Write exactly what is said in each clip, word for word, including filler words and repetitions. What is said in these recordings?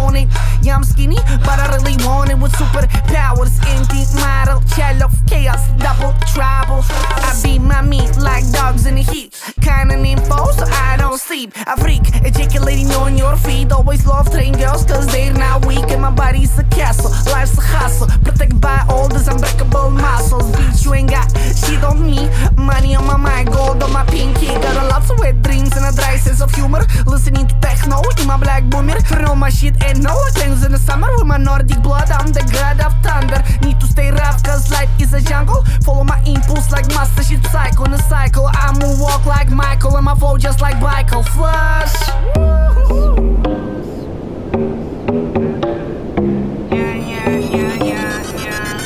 own it. Yeah, I'm skinny, but I really want it with superpowers. Indie model, child of chaos, double trouble. I beat my meat like dogs in the heat. Kinda info, so I don't sleep. I freak, ejaculating on your feet. Always love train girls, cause they're not weak. And my body's a castle, life's a hustle. Protected by all these unbreakable muscles. Bitch, you ain't got shit on me. Money on my mind, gold on my pinky. Got a lots of wet dreams and a dry sense of humor. Listening to techno in my black boomer. Turn on my shit and no things in the summer. With my Nordic blood, I'm the god of thunder. Need to stay rough, cause life is a jungle. Follow my impulse like master shit cycle. In a cycle, I move walk like Michael. And my flow just like Michael. Flush. Yeah, yeah, yeah, yeah, yeah.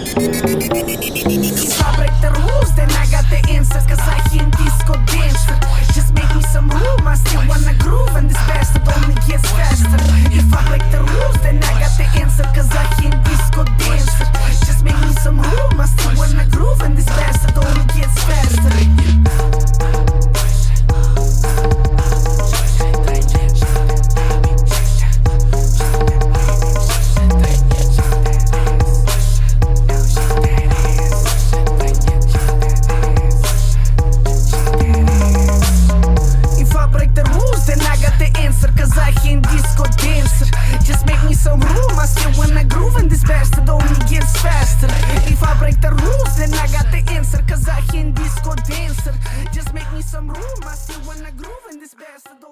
If I break the rules, then I got the answer. Cause I can disco dancer. Just make me some room, I still wanna groove. And this bastard only gets faster. If I break the rules, then I got the answer. Cause I can disco dancer. Just make me some room, I still wanna groove. And this bastard only gets faster. Cause I can disco dancer. Just make me some room, I still wanna groove. And this bastard only gets faster. If I break the rules, then I got the answer. Cause I can disco dancer. Just make me some room, I still wanna groove. And this bastard